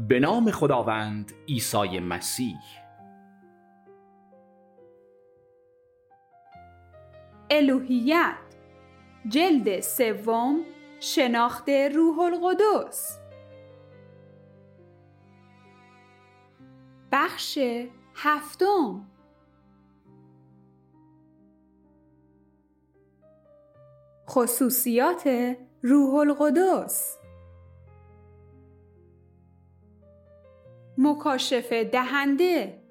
به نام خداوند عیسی مسیح. الوهیت جلد 3 شناخت روح القدس بخش 7 خصوصیات روح القدس. مکاشفه دهنده.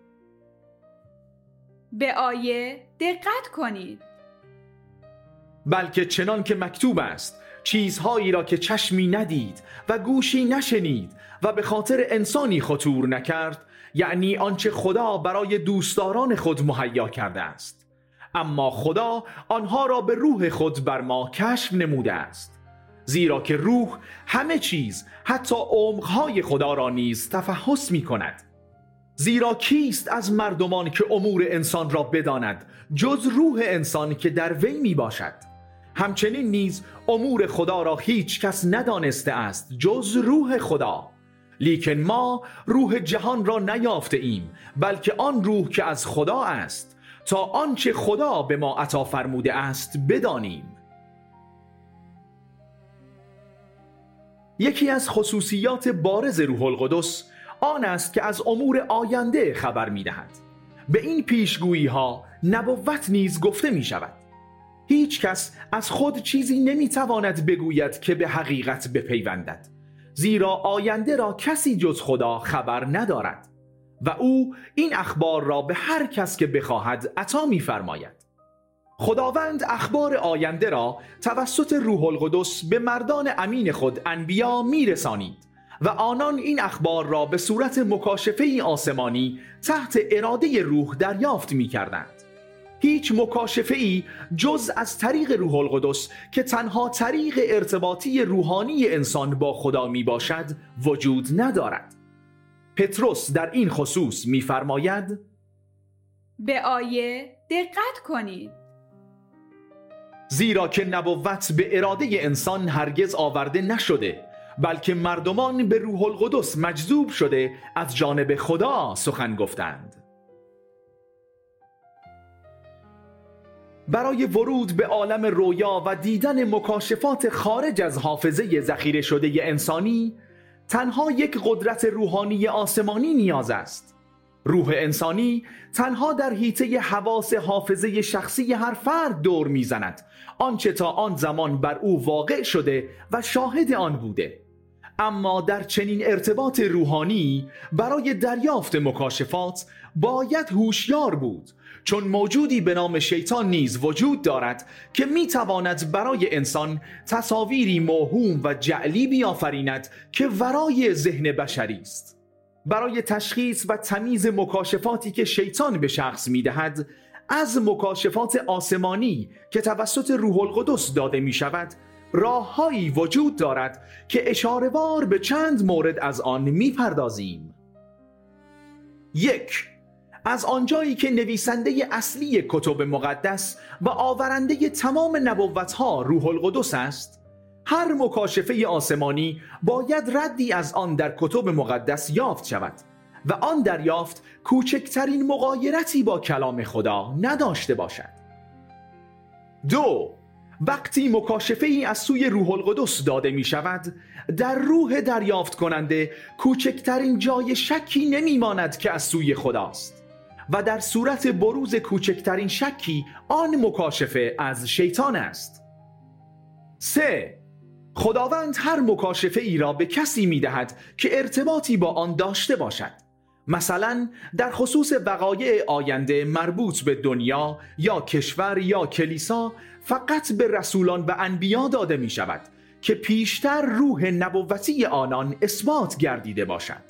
به آیه دقت کنید. بلکه چنان که مکتوب است چیزهایی را که چشمی ندید و گوشی نشنید و به خاطر انسانی خطور نکرد، یعنی آنچه خدا برای دوستداران خود مهیا کرده است، اما خدا آنها را به روح خود بر ما کشف نموده است. زیرا که روح همه چیز، حتی عمقهای خدا را نیز تفحص می کند. زیرا کیست از مردمان که امور انسان را بداند جز روح انسان که در وی می باشد؟ همچنین نیز امور خدا را هیچ کس ندانسته است جز روح خدا. لیکن ما روح جهان را نیافته ایم، بلکه آن روح که از خدا است، تا آنچه خدا به ما عطا فرموده است بدانیم. یکی از خصوصیات بارز روح القدس آن است که از امور آینده خبر می دهد. به این پیشگویی ها نبوت نیز گفته می شود. هیچ کس از خود چیزی نمی تواند بگوید که به حقیقت بپیوندد، زیرا آینده را کسی جز خدا خبر ندارد و او این اخبار را به هر کس که بخواهد عطا می فرماید. خداوند اخبار آینده را توسط روح القدس به مردان امین خود انبیا می رسانید و آنان این اخبار را به صورت مکاشفه آسمانی تحت اراده روح دریافت می کردند. هیچ مکاشفه‌ای جز از طریق روح القدس که تنها طریق ارتباطی روحانی انسان با خدا می باشد وجود ندارد. پتروس در این خصوص می فرماید: به آیه دقت کنید. زیرا که نبوت به اراده انسان هرگز آورده نشده، بلکه مردمان به روح القدس مجذوب شده از جانب خدا سخن گفتند. برای ورود به عالم رویا و دیدن مکاشفات خارج از حافظه ذخیره شده انسانی، تنها یک قدرت روحانی آسمانی نیاز است. روح انسانی تنها در حیطه حواس حافظه شخصی هر فرد دور میزند، آنچه تا آن زمان بر او واقع شده و شاهد آن بوده. اما در چنین ارتباط روحانی برای دریافت مکاشفات باید هوشیار بود، چون موجودی به نام شیطان نیز وجود دارد که میتواند برای انسان تصاویری موهوم و جعلی بیافریند که ورای ذهن بشری است. برای تشخیص و تمیز مکاشفاتی که شیطان به شخص میدهد از مکاشفات آسمانی که توسط روح القدس داده می شود، راههایی وجود دارد که اشاره‌وار به چند مورد از آن می پردازیم. 1. از آنجایی که نویسنده اصلی کتب مقدس و آورنده تمام نبوت‌ها روح القدس است، هر مکاشفه آسمانی باید ردی از آن در کتب مقدس یافت شود و آن دریافت کوچکترین مغایرتی با کلام خدا نداشته باشد. 2. وقتی مکاشفه ای از سوی روح القدس داده می شود، در روح دریافت کننده کوچکترین جای شکی نمی ماند که از سوی خداست و در صورت بروز کوچکترین شکی آن مکاشفه از شیطان است. 3. خداوند هر مکاشفه ای را به کسی می دهد که ارتباطی با آن داشته باشد. مثلا در خصوص وقایع آینده مربوط به دنیا یا کشور یا کلیسا فقط به رسولان و انبیا داده می شود که پیشتر روح نبوتی آنان اثبات گردیده باشد.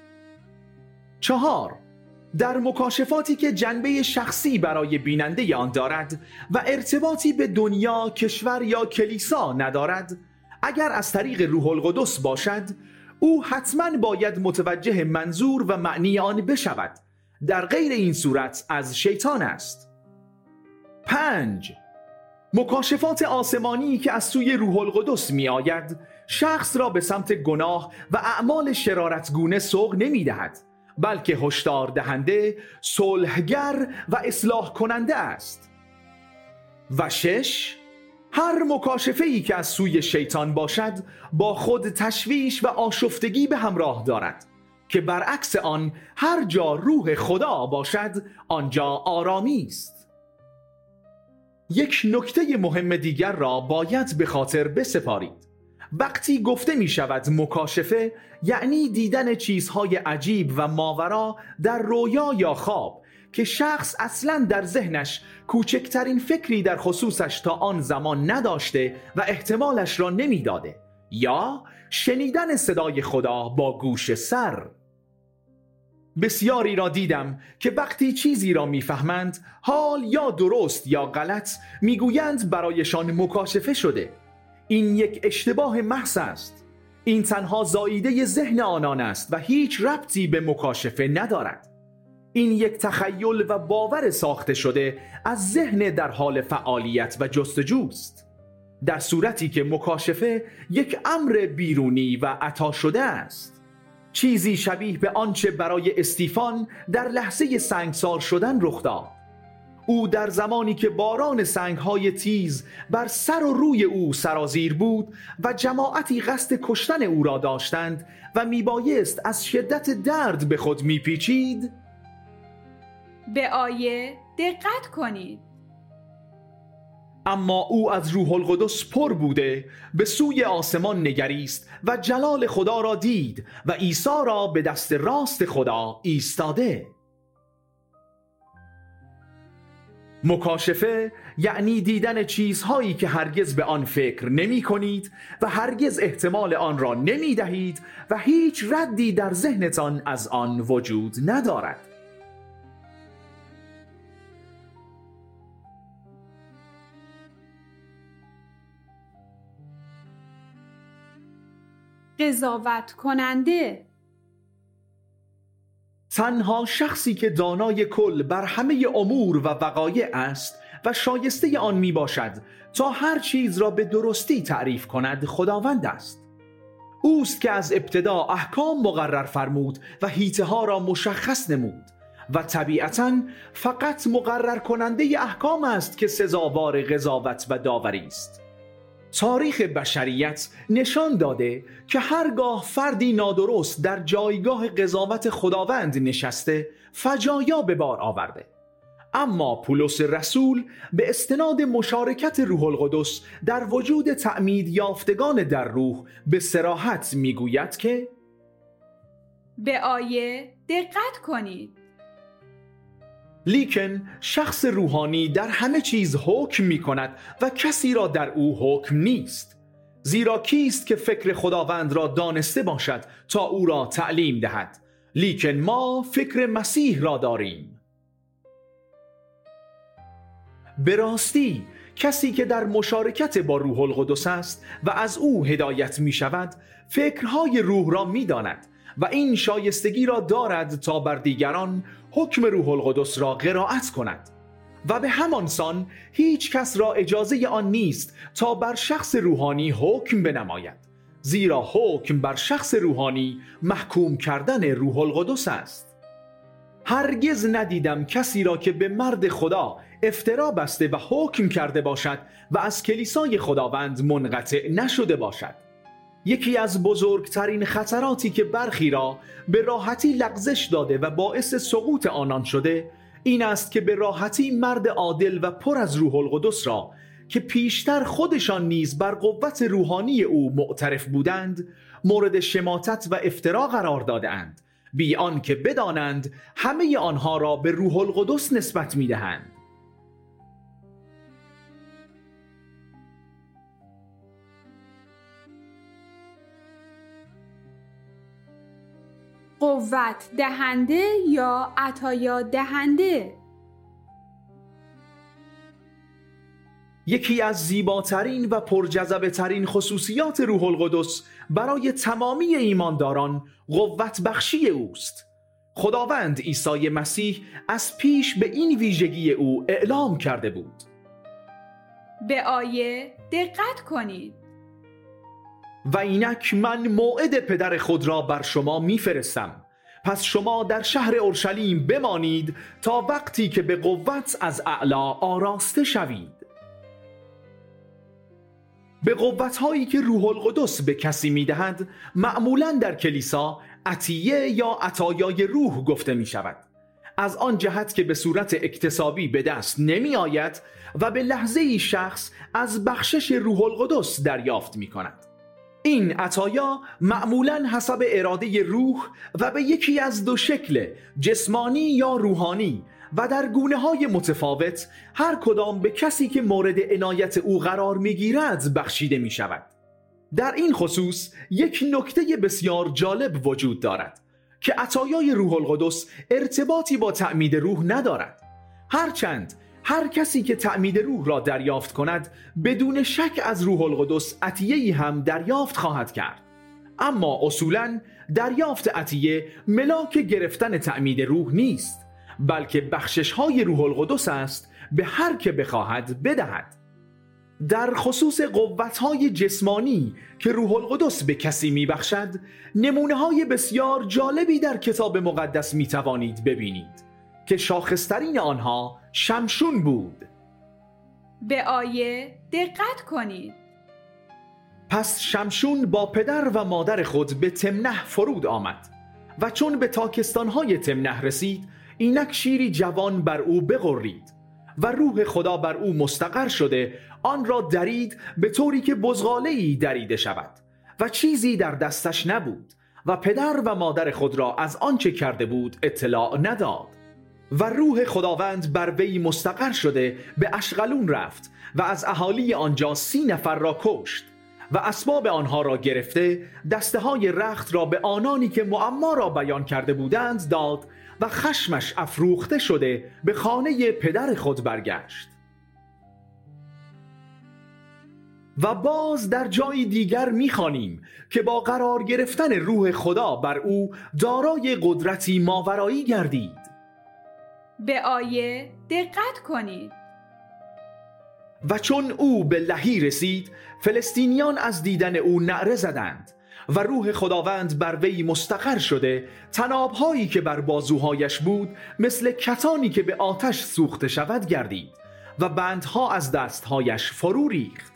4. در مکاشفاتی که جنبه شخصی برای بیننده آن دارد و ارتباطی به دنیا، کشور یا کلیسا ندارد، اگر از طریق روح القدس باشد، او حتما باید متوجه منظور و معنی آن بشود. در غیر این صورت از شیطان است. 5. مکاشفات آسمانی که از سوی روح القدس می آید شخص را به سمت گناه و اعمال شرارتگونه سوق نمی دهد، بلکه هشدار دهنده، صلحگر و اصلاح کننده است. و 6. هر مکاشفه‌ای که از سوی شیطان باشد با خود تشویش و آشفتگی به همراه دارد که برعکس آن هر جا روح خدا باشد آنجا آرامی است. یک نکته مهم دیگر را باید به خاطر بسپارید. وقتی گفته می شود مکاشفه، یعنی دیدن چیزهای عجیب و ماورا در رویا یا خواب که شخص اصلاً در ذهنش کوچکترین فکری در خصوصش تا آن زمان نداشته و احتمالش را نمی داده، یا شنیدن صدای خدا با گوش سر. بسیاری را دیدم که وقتی چیزی را میفهمند، حال یا درست یا غلط، میگویند برایشان مکاشفه شده. این یک اشتباه محض است. این تنها زائیده ذهن آنان است و هیچ ربطی به مکاشفه ندارد. این یک تخیل و باور ساخته شده از ذهن در حال فعالیت و جستجوست، در صورتی که مکاشفه یک امر بیرونی و عطا شده است. چیزی شبیه به آنچه برای استیفان در لحظه سنگسار شدن رخ داد. او در زمانی که باران سنگهای تیز بر سر و روی او سرازیر بود و جماعتی قصد کشتن او را داشتند و میبایست از شدت درد به خود میپیچید، به آیه دقت کنید. اما او از روح القدس پر بوده به سوی آسمان نگریست و جلال خدا را دید و عیسی را به دست راست خدا ایستاده. مکاشفه یعنی دیدن چیزهایی که هرگز به آن فکر نمی کنید و هرگز احتمال آن را نمی دهید و هیچ ردی در ذهنتان از آن وجود ندارد. قضاوت کننده. تنها شخصی که دانای کل بر همه امور و وقایع است و شایسته آن می باشد تا هر چیز را به درستی تعریف کند خداوند است. اوست که از ابتدا احکام مقرر فرمود و حیطه ها را مشخص نمود و طبیعتاً فقط مقرر کننده احکام است که سزاوار قضاوت و داوری است. تاریخ بشریت نشان داده که هرگاه فردی نادرست در جایگاه قضاوت خداوند نشسته، فجایا به بار آورده. اما پولس رسول به استناد مشارکت روح القدس در وجود تعمید یافتگان در روح به صراحت میگوید که به آیه دقت کنید. لیکن شخص روحانی در همه چیز حکم می کند و کسی را در او حکم نیست، زیرا کیست که فکر خداوند را دانسته باشد تا او را تعلیم دهد؟ لیکن ما فکر مسیح را داریم. به راستی کسی که در مشارکت با روح القدس است و از او هدایت می شود، فکرهای روح را می داند و این شایستگی را دارد تا بر دیگران حکم روح القدس را قرائت کند و به همان سان هیچ کس را اجازه آن نیست تا بر شخص روحانی حکم بنماید، زیرا حکم بر شخص روحانی محکوم کردن روح القدس است. هرگز ندیدم کسی را که به مرد خدا افترا بسته و حکم کرده باشد و از کلیسای خداوند منقطع نشده باشد. یکی از بزرگترین خطراتی که برخی را به راحتی لغزش داده و باعث سقوط آنان شده این است که به راحتی مرد عادل و پر از روح القدس را که پیشتر خودشان نیز بر قوت روحانی او معترف بودند مورد شماتت و افترا قرار داده‌اند، بی آنکه بدانند همه آنها را به روح القدس نسبت می‌دهند. قوت دهنده یا عطایا دهنده. یکی از زیباترین و پرجذبه ترین خصوصیات روح القدس برای تمامی ایمانداران قوت بخشی اوست. خداوند عیسی مسیح از پیش به این ویژگی او اعلام کرده بود. به آیه دقت کنید. و اینک من موعد پدر خود را بر شما میفرستم، پس شما در شهر اورشلیم بمانید تا وقتی که به قوت از اعلی آراسته شوید. به قوت‌هایی که روح القدس به کسی می‌دهد معمولاً در کلیسا عطیه یا عطایای روح گفته می‌شود، از آن جهت که به صورت اکتسابی به دست نمی‌آید و به لحظه‌ای شخص از بخشش روح القدس دریافت می‌کند. این عطایا معمولاً حسب اراده روح و به یکی از دو شکل، جسمانی یا روحانی، و در گونه‌های متفاوت هر کدام به کسی که مورد عنایت او قرار می‌گیرد بخشیده می‌شود. در این خصوص یک نکته بسیار جالب وجود دارد که عطایای روح القدس ارتباطی با تعمید روح ندارد، هرچند هر کسی که تعمید روح را دریافت کند بدون شک از روح القدس عطیه‌ای هم دریافت خواهد کرد. اما اصولاً دریافت عطیه ملاک گرفتن تعمید روح نیست، بلکه بخشش‌های روح القدس است به هر که بخواهد بدهد. در خصوص قوت‌های جسمانی که روح القدس به کسی می‌بخشد، نمونه‌های بسیار جالبی در کتاب مقدس می‌توانید ببینید که شاخص‌ترین آنها شمشون بود. به آیه دقت کنید. پس شمشون با پدر و مادر خود به تمنح فرود آمد و چون به تاکستان‌های تمنح رسید، اینک شیری جوان بر او بغرید و روح خدا بر او مستقر شده آن را درید به طوری که بزغاله‌ای دریده شود و چیزی در دستش نبود و پدر و مادر خود را از آنچه کرده بود اطلاع نداد. و روح خداوند بر وی مستقر شده به اشقلون رفت و از اهالی آنجا 30 نفر را کشت و اسباب آنها را گرفته دسته های رخت را به آنانی که معما را بیان کرده بودند داد و خشمش افروخته شده به خانه پدر خود برگشت. و باز در جای دیگر می‌خوانیم که با قرار گرفتن روح خدا بر او دارای قدرتی ماورایی گردید. به آیه دقت کنید. و چون او به لهی رسید، فلسطینیان از دیدن او نعره زدند و روح خداوند بر وی مستقر شده طناب‌هایی که بر بازوهایش بود مثل کتانی که به آتش سوخته شود گردید و بندها از دستهایش فرو ریخت.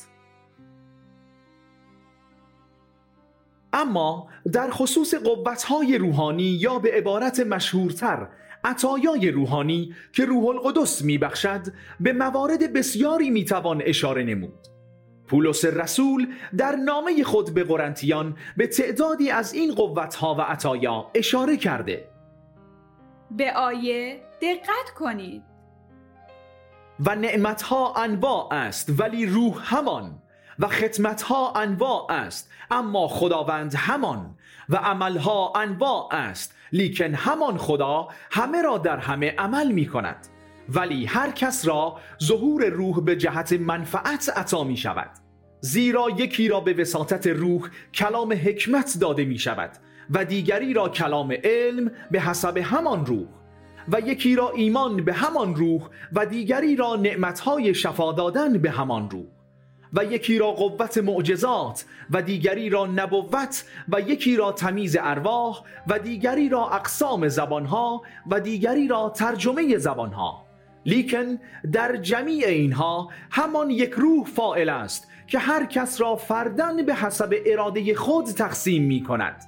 اما در خصوص قوت‌های روحانی یا به عبارت مشهورتر عطایای روحانی که روح القدس میبخشد به موارد بسیاری میتوان اشاره نمود. پولس رسول در نامه خود به قرنتیان به تعدادی از این قوت‌ها و عطایا اشاره کرده. به آیه دقت کنید. و نعمت‌ها انواع است ولی روح همان، و خدمت‌ها انواع است اما خداوند همان، و عمل‌ها انواع است لیکن همان خدا همه را در همه عمل می کند، ولی هر کس را ظهور روح به جهت منفعت عطا می شود. زیرا یکی را به وساطت روح کلام حکمت داده می شود و دیگری را کلام علم به حسب همان روح، و یکی را ایمان به همان روح و دیگری را نعمتهای شفا دادن به همان روح، و یکی را قوت معجزات و دیگری را نبوت و یکی را تمیز ارواح و دیگری را اقسام زبانها و دیگری را ترجمه زبانها. لیکن در جمیع اینها همان یک روح فاعل است که هر کس را فرداً به حسب اراده خود تقسیم می کند.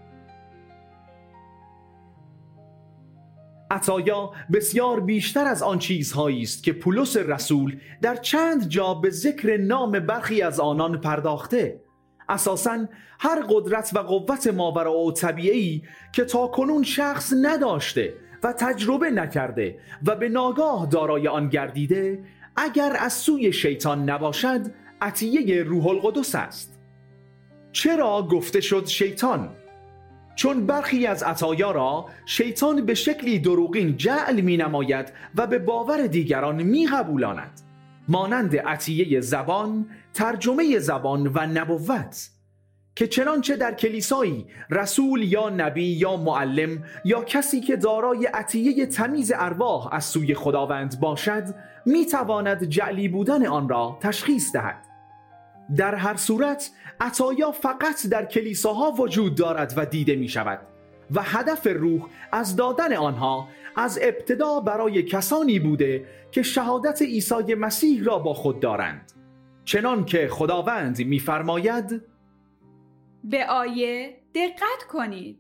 عطایا بسیار بیشتر از آن چیزهایی است که پولس رسول در چند جا به ذکر نام برخی از آنان پرداخته. اساساً هر قدرت و قوت ماوراء طبیعی که تاکنون شخص نداشته و تجربه نکرده و به ناگاه دارای آن گردیده، اگر از سوی شیطان نباشد عطیه روح القدس است. چرا گفته شد شیطان؟ چون برخی از عطایا را شیطان به شکلی دروغین جعل می نماید و به باور دیگران می قبولاند، مانند عطیه زبان، ترجمه زبان و نبوت. که چنانچه در کلیسایی رسول یا نبی یا معلم یا کسی که دارای عطیه تمیز ارواح از سوی خداوند باشد میتواند جعلی بودن آن را تشخیص دهد. در هر صورت عطایا فقط در کلیساها وجود دارد و دیده می شود و هدف روح از دادن آنها از ابتدا برای کسانی بوده که شهادت عیسی مسیح را با خود دارند، چنان که خداوند می‌فرماید: به آیه دقت کنید.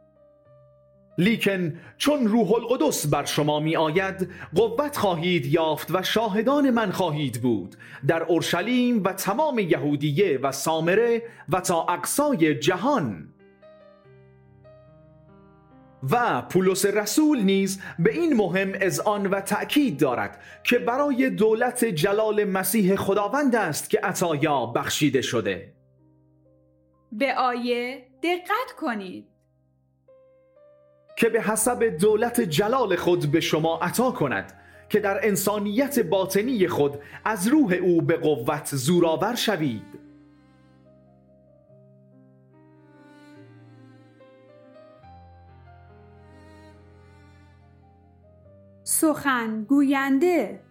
لیکن چون روح القدس بر شما می آید قوت خواهید یافت و شاهدان من خواهید بود در اورشلیم و تمام یهودیه و سامره و تا اقصای جهان. و پولس رسول نیز به این مهم اذعان و تأکید دارد که برای دولت جلال مسیح خداوند است که عطایا بخشیده شده. به آیه دقت کنید. که به حسب دولت جلال خود به شما عطا کند که در انسانیت باطنی خود از روح او به قوت زورآور شوید. سخن گوینده.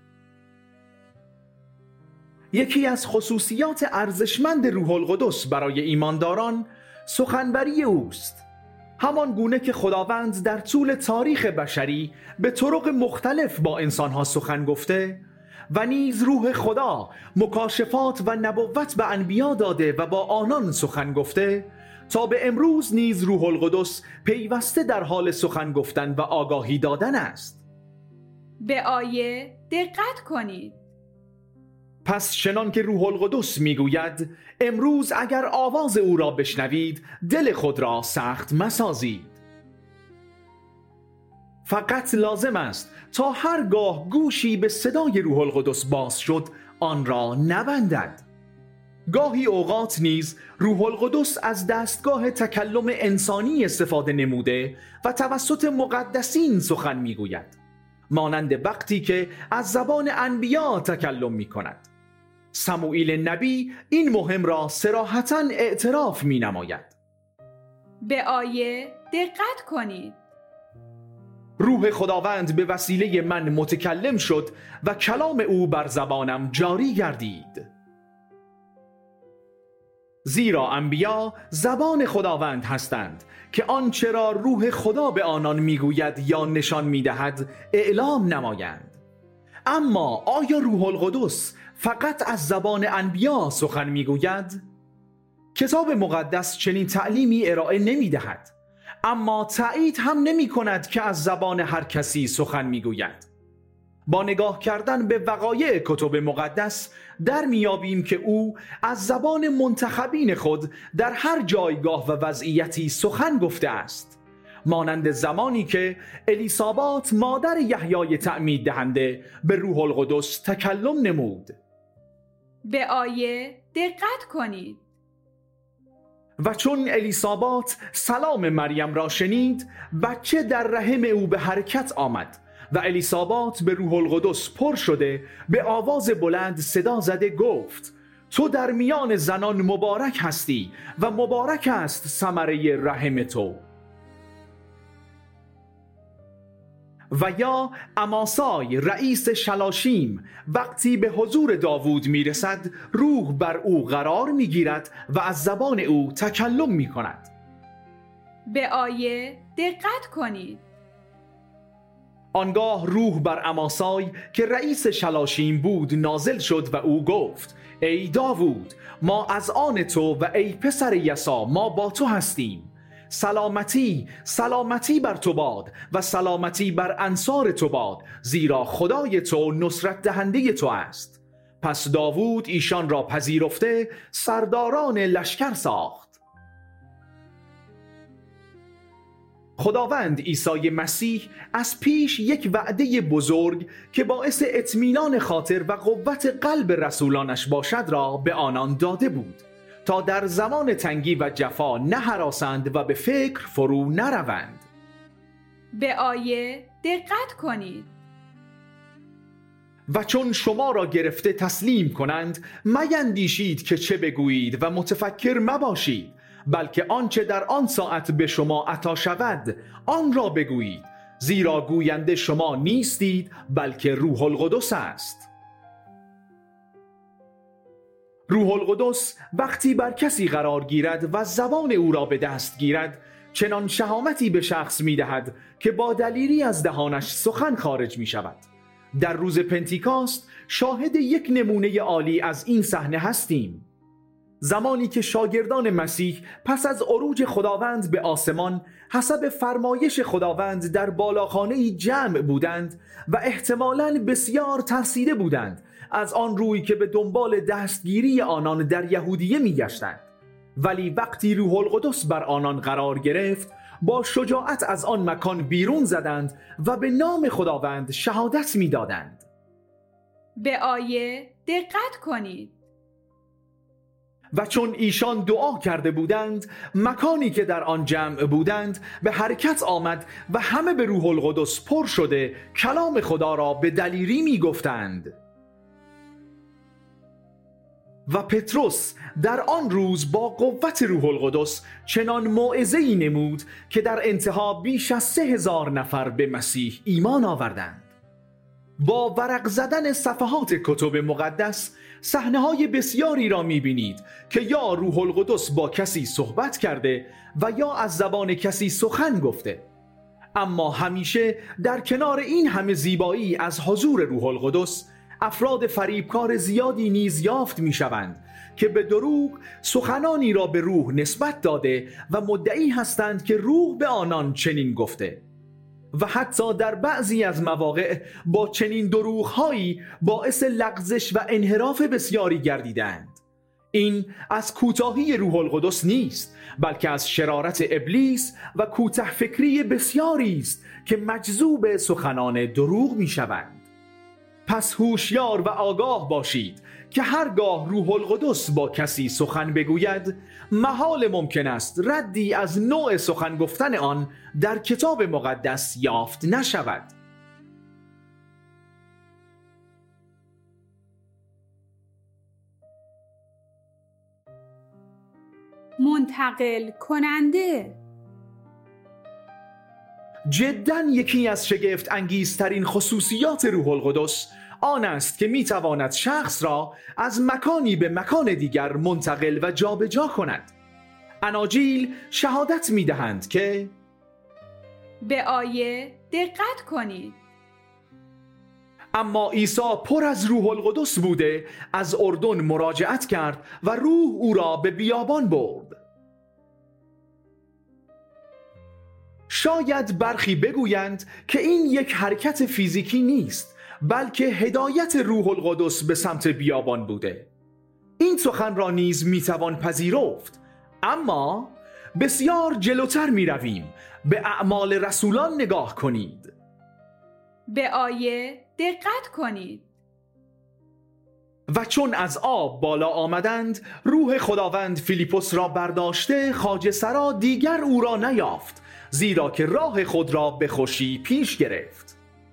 یکی از خصوصیات ارزشمند روح القدس برای ایمانداران سخنوری اوست، همان گونه که خداوند در طول تاریخ بشری به طرق مختلف با انسانها سخن گفته و نیز روح خدا مکاشفات و نبوت به انبیا داده و با آنان سخن گفته، تا به امروز نیز روح القدس پیوسته در حال سخن گفتن و آگاهی دادن است. به آیه دقت کنید. پس چنان که روح القدس میگوید امروز اگر آواز او را بشنوید دل خود را سخت مسازید. فقط لازم است تا هرگاه گوشی به صدای روح القدس باز شد آن را نبندد. گاهی اوقات نیز روح القدس از دستگاه تکلم انسانی استفاده نموده و توسط مقدسین سخن میگوید، مانند وقتی که از زبان انبیا تکلم می کند. سموئیل نبی این مهم را صراحتاً اعتراف می نماید. به آیه دقت کنید. روح خداوند به وسیله من متکلم شد و کلام او بر زبانم جاری گردید. زیرا انبیا زبان خداوند هستند که آنچه را روح خدا به آنان میگوید یا نشان میدهد اعلام نمایند. اما آیا روح القدس فقط از زبان انبیا سخن میگوید؟ کتاب مقدس چنین تعلیمی ارائه نمیدهد، اما تأیید هم نمی کند که از زبان هر کسی سخن میگوید. با نگاه کردن به وقایع کتب مقدس در میابیم که او از زبان منتخبین خود در هر جایگاه و وضعیتی سخن گفته است، مانند زمانی که الیسابات مادر یحیای تعمید دهنده به روح القدس تکلم نمود. به آیه دقت کنید. و چون الیسابات سلام مریم را شنید بچه در رحم او به حرکت آمد و الیسابات به روح القدس پر شده به آواز بلند صدا زده گفت: تو در میان زنان مبارک هستی و مبارک است ثمره رحم تو. و یا اماسای رئیس شلاشیم وقتی به حضور داوود میرسد روح بر او قرار میگیرد و از زبان او تکلم میکند. به آیه دقت کنید. آنگاه روح بر اماسای که رئیس شلاشیم بود نازل شد و او گفت: ای داوود، ما از آن تو و ای پسر یسا ما با تو هستیم. سلامتی سلامتی بر تو باد و سلامتی بر انصار تو باد، زیرا خدای تو نصرت دهنده تو است. پس داوود ایشان را پذیرفته سرداران لشکر ساخت. خداوند عیسی مسیح از پیش یک وعده بزرگ که باعث اطمینان خاطر و قوت قلب رسولانش باشد را به آنان داده بود تا در زمان تنگی و جفا نه هراسند و به فکر فرو نروند. به آیه دقت کنید. و چون شما را گرفته تسلیم کنند میندیشید که چه بگویید و متفکر مباشید، بلکه آنچه در آن ساعت به شما عطا شود آن را بگویید، زیرا گوینده شما نیستید بلکه روح القدس است. روح القدس وقتی بر کسی قرار گیرد و زبان او را به دست گیرد، چنان شهامتی به شخص می دهد که با دلیری از دهانش سخن خارج می شود. در روز پنتیکاست شاهد یک نمونه عالی از این صحنه هستیم. زمانی که شاگردان مسیح پس از عروج خداوند به آسمان حسب فرمایش خداوند در بالاخانه‌ای جمع بودند و احتمالاً بسیار ترسیده بودند از آن روی که به دنبال دستگیری آنان در یهودیه می گشتند، ولی وقتی روح القدس بر آنان قرار گرفت با شجاعت از آن مکان بیرون زدند و به نام خداوند شهادت می دادند. به آیه دقت کنید. و چون ایشان دعا کرده بودند، مکانی که در آن جمع بودند به حرکت آمد و همه به روح القدس پر شده کلام خدا را به دلیری می گفتند. و پتروس در آن روز با قوت روح القدس چنان موعظه‌ای نمود که در انتها بیش از 3000 نفر به مسیح ایمان آوردند. با ورق زدن صفحات کتب مقدس صحنه‌های بسیاری را می‌بینید که یا روح القدس با کسی صحبت کرده و یا از زبان کسی سخن گفته. اما همیشه در کنار این همه زیبایی از حضور روح القدس، افراد فریبکار زیادی نیز یافت می‌شوند که به دروغ سخنانی را به روح نسبت داده و مدعی هستند که روح به آنان چنین گفته، و حتی در بعضی از مواقع با چنین دروغ‌هایی باعث لغزش و انحراف بسیاری گردیدند. این از کوتاهی روح القدس نیست، بلکه از شرارت ابلیس و کوته فکری بسیاری است که مجذوب سخنان دروغ می‌شوند. پس هوشیار و آگاه باشید که هرگاه روح القدس با کسی سخن بگوید، محال ممکن است ردی از نوع سخن گفتن آن در کتاب مقدس یافت نشود. منتقل کننده. جداً یکی از شگفت انگیزترین خصوصیات روح القدس آن است که میتواند شخص را از مکانی به مکان دیگر منتقل و جابجا کند. اناجیل شهادت میدهند که به آیه دقت کنید. اما عیسی پر از روح القدس بوده از اردن مراجعت کرد و روح او را به بیابان برد. شاید برخی بگویند که این یک حرکت فیزیکی نیست، بلکه هدایت روح القدس به سمت بیابان بوده. این سخن را نیز میتوان پذیرفت، اما بسیار جلوتر می رویم. به اعمال رسولان نگاه کنید. به آیه دقت کنید. و چون از آب بالا آمدند، روح خداوند فیلیپوس را برداشته خواجه سرا دیگر او را نیافت، زیرا که راه خود را به خوشی پیش گرفت.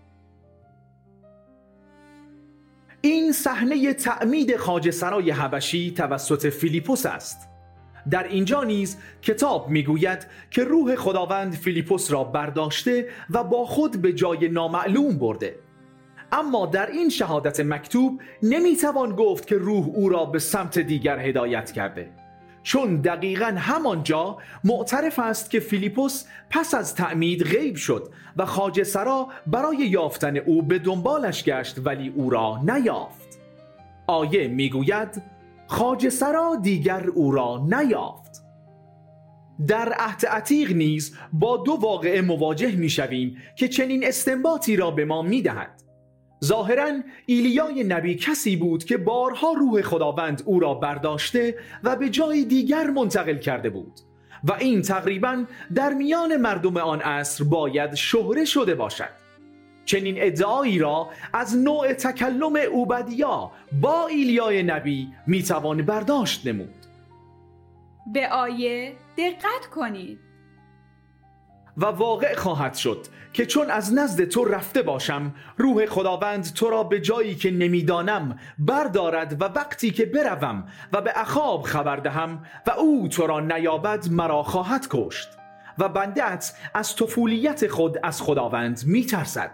این صحنه تعمید خواجه سرای حبشی توسط فیلیپوس است. در اینجا نیز کتاب میگوید که روح خداوند فیلیپوس را برداشته و با خود به جای نامعلوم برده. اما در این شهادت مکتوب نمیتوان گفت که روح او را به سمت دیگر هدایت کرده، چون دقیقاً همانجا معترف است که فیلیپوس پس از تعمید غیب شد و خواجه سرا برای یافتن او به دنبالش گشت ولی او را نیافت. آیه میگوید خواجه سرا دیگر او را نیافت. در عهد عتیق نیز با دو واقعه مواجه میشویم که چنین استنباطی را به ما میدهد. ظاهراً ایلیای نبی کسی بود که بارها روح خداوند او را برداشته و به جای دیگر منتقل کرده بود و این تقریباً در میان مردم آن عصر باید شهره شده باشد. چنین ادعایی را از نوع تکلم عبدیا با ایلیای نبی میتوان برداشت نمود. به آیه دقت کنید. و واقع خواهد شد که چون از نزد تو رفته باشم، روح خداوند تو را به جایی که نمیدانم بردارد و وقتی که بروم و به اخاب خبر دهم و او تو را نیابد مرا خواهد کشت و بنده‌ات از طفولیت خود از خداوند میترسد.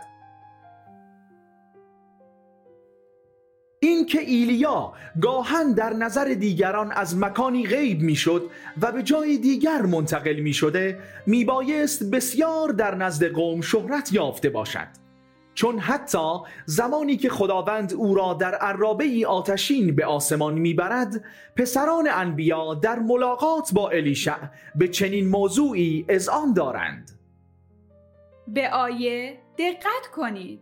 این که ایلیا گاهن در نظر دیگران از مکانی غیب میشد و به جای دیگر منتقل می شده، می بایست بسیار در نزد قوم شهرت یافته باشد، چون حتی زمانی که خداوند او را در عرابه‌ای آتشین به آسمان می برد، پسران انبیا در ملاقات با الیشع به چنین موضوعی اذعان دارند. به آیه دقت کنید.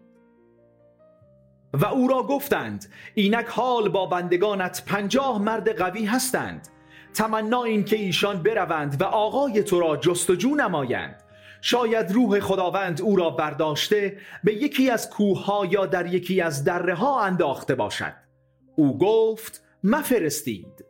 و او را گفتند اینک حال با بندگانت 50 مرد قوی هستند، تمنا این که ایشان بروند و آقای تو را جستجو نمایند، شاید روح خداوند او را برداشته به یکی از کوهها یا در یکی از دره ها انداخته باشد. او گفت مفرستید.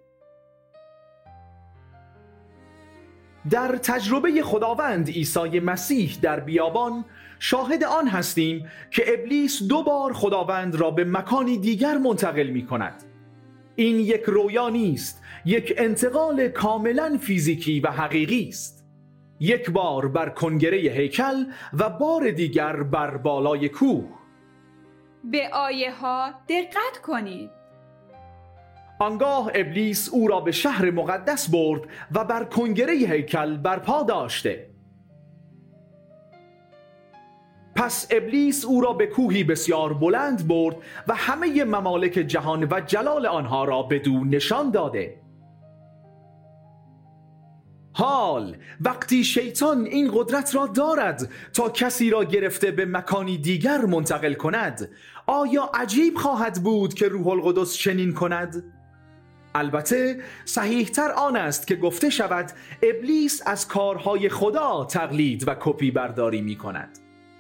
در تجربه خداوند عیسی مسیح در بیابان شاهد آن هستیم که ابلیس 2 بار خداوند را به مکانی دیگر منتقل می کند. این یک رویا نیست، یک انتقال کاملا فیزیکی و حقیقی است. یک بار بر کنگره هیکل و بار دیگر بر بالای کوه. به آیه ها دقت کنید. آنگاه ابلیس او را به شهر مقدس برد و بر کنگره هیکل برپا داشته. پس ابلیس او را به کوهی بسیار بلند برد و همه ممالک جهان و جلال آنها را بدو نشان داده. حال وقتی شیطان این قدرت را دارد تا کسی را گرفته به مکانی دیگر منتقل کند، آیا عجیب خواهد بود که روح القدس چنین کند؟ البته صحیح‌تر آن است که گفته شود ابلیس از کارهای خدا تقلید و کپی برداری می کند.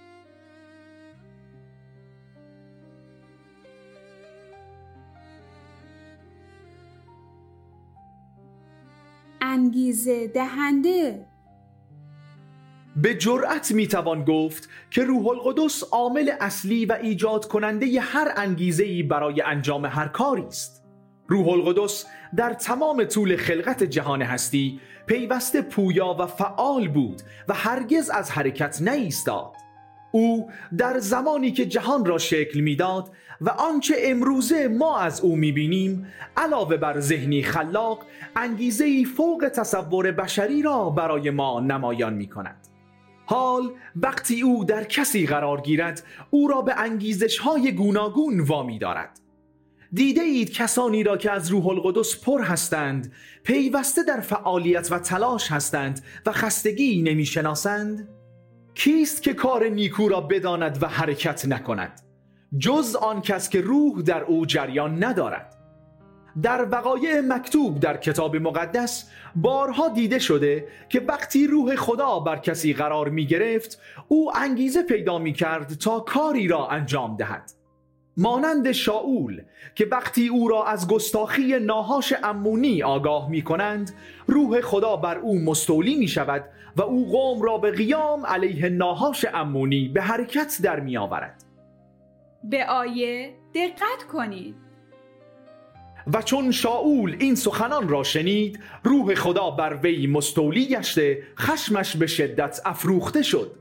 انگیزه دهنده. به جرأت میتوان گفت که روح القدس عامل اصلی و ایجاد کننده هر انگیزه‌ای برای انجام هر کاری است. روح القدس در تمام طول خلقت جهان هستی پیوسته پویا و فعال بود و هرگز از حرکت نایستاد. او در زمانی که جهان را شکل میداد و آنچه امروزه ما از او میبینیم، علاوه بر ذهنی خلاق، انگیزه‌ای فوق تصور بشری را برای ما نمایان میکند. حال وقتی او در کسی قرار گیرد، او را به انگیزش‌های گوناگون وامی دارد. دیده اید کسانی را که از روح القدس پر هستند، پیوسته در فعالیت و تلاش هستند و خستگی نمیشناسند؟ کیست که کار نیکو را بداند و حرکت نکند؟ جز آن کس که روح در او جریان ندارد. در وقایع مکتوب در کتاب مقدس بارها دیده شده که وقتی روح خدا بر کسی قرار می گرفت، او انگیزه پیدا می کرد تا کاری را انجام دهد. مانند شاول که وقتی او را از گستاخی ناهاش عمونی آگاه می کنند، روح خدا بر او مستولی می شود و او قوم را به قیام علیه ناهاش عمونی به حرکت در می آورد. به آیه دقت کنید. و چون شاول این سخنان را شنید، روح خدا بر وی مستولی گشته، خشمش به شدت افروخته شد.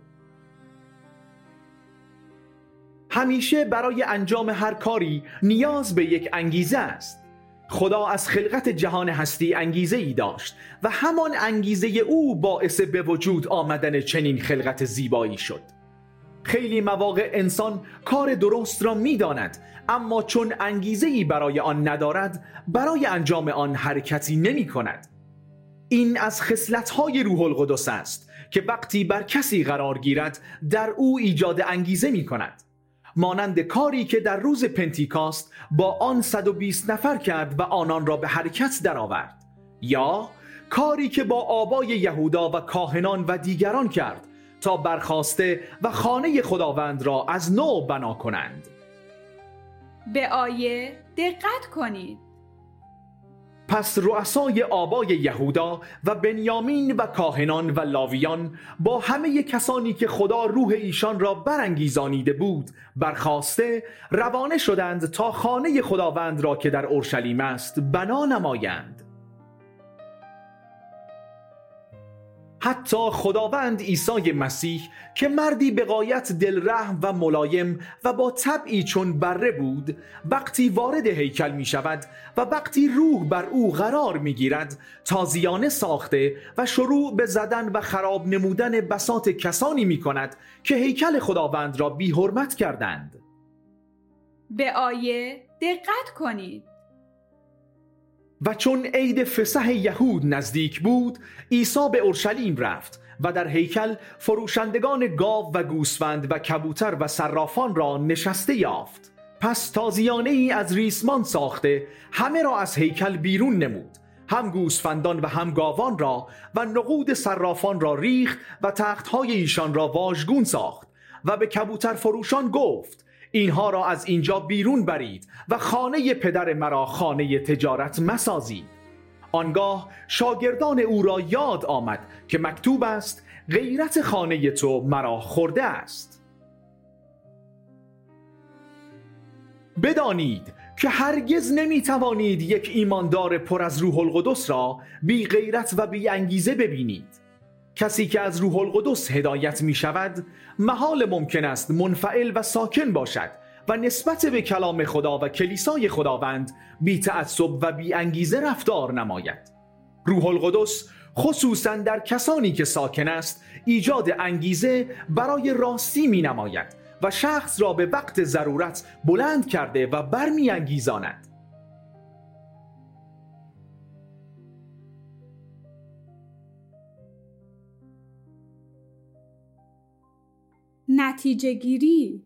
همیشه برای انجام هر کاری نیاز به یک انگیزه است. خدا از خلقت جهان هستی انگیزه ای داشت و همان انگیزه او باعث به وجود آمدن چنین خلقت زیبایی شد. خیلی مواقع انسان کار درست را می داند، اما چون انگیزه ای برای آن ندارد، برای انجام آن حرکتی نمی کند. این از خصلت‌های روح القدس است که وقتی بر کسی قرار گیرد، در او ایجاد انگیزه می کند. مانند کاری که در روز پنتیکاست با آن 120 نفر کرد و آنان را به حرکت درآورد، یا کاری که با آبای یهودا و کاهنان و دیگران کرد تا برخاسته و خانه خداوند را از نو بنا کنند. به آیه دقت کنید. پس رؤسای آبای یهودا و بنیامین و کاهنان و لاویان با همه کسانی که خدا روح ایشان را برانگیزانیده بود برخاسته روانه شدند تا خانه خداوند را که در اورشلیم است بنا نمایند. حتی خداوند عیسی مسیح که مردی به غایت دلرحم و ملایم و با طبعی چون بره بود، وقتی وارد هیکل می شود و وقتی روح بر او قرار می گیرد تازیانه ساخته و شروع به زدن و خراب نمودن بساط کسانی می کند که هیکل خداوند را بی حرمت کردند. به آیه دقت کنید. و چون عید فسح یهود نزدیک بود، عیسی به اورشلیم رفت و در هیکل فروشندگان گاو و گوسفند و کبوتر و صرافان را نشسته یافت. پس تازیانه ای از ریسمان ساخته همه را از هیکل بیرون نمود، هم گوسفندان و هم گاوان را، و نقود صرافان را ریخت و تختهای ایشان را واژگون ساخت و به کبوتر فروشان گفت اینها را از اینجا بیرون برید و خانه پدر مرا خانه تجارت مسازید. آنگاه شاگردان او را یاد آمد که مکتوب است غیرت خانه تو مرا خورده است. بدانید که هرگز نمیتوانید یک ایماندار پر از روح القدس را بی غیرت و بی انگیزه ببینید. کسی که از روح القدس هدایت می شود محال ممکن است منفعل و ساکن باشد و نسبت به کلام خدا و کلیسای خداوند بی تعصب و بی انگیزه رفتار نماید. روح القدس خصوصا در کسانی که ساکن است ایجاد انگیزه برای راستی می نماید و شخص را به وقت ضرورت بلند کرده و برمی انگیزاند. نتیجه گیری.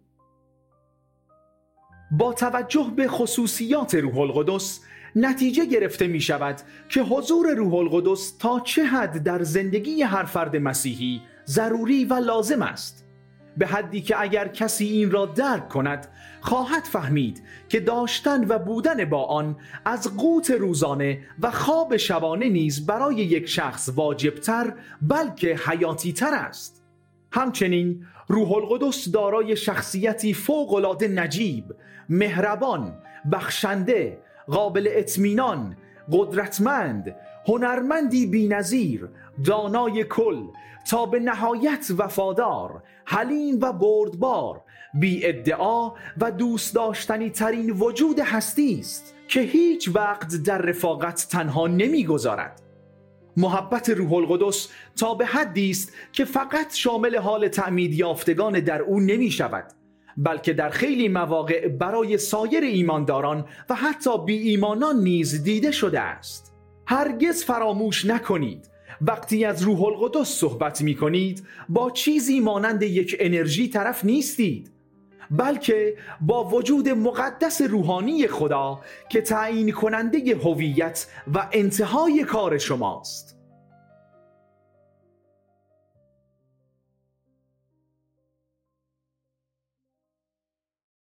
با توجه به خصوصیات روح القدس نتیجه گرفته می شود که حضور روح القدس تا چه حد در زندگی هر فرد مسیحی ضروری و لازم است، به حدی که اگر کسی این را درک کند خواهد فهمید که داشتن و بودن با آن از قوت روزانه و خواب شبانه نیز برای یک شخص واجبتر بلکه حیاتی تر است. همچنین روح القدس دارای شخصیتی فوق‌العاده نجیب، مهربان، بخشنده، قابل اطمینان، قدرتمند، هنرمندی بی‌نظیر، دانای کل، تا به نهایت وفادار، حلیم و بردبار، بی ادعا و دوست داشتنی ترین وجود هستی است که هیچ وقت در رفاقت تنها نمی‌گذارد. محبت روح القدس تا به حدی است که فقط شامل حال تعمید یافتگان در او نمی شود، بلکه در خیلی مواقع برای سایر ایمانداران و حتی بی ایمانان نیز دیده شده است. هرگز فراموش نکنید وقتی از روح القدس صحبت می کنید با چیزی مانند یک انرژی طرف نیستید، بلکه با وجود مقدس روحانی خدا که تعیین کننده هویت و انتهای کار شماست.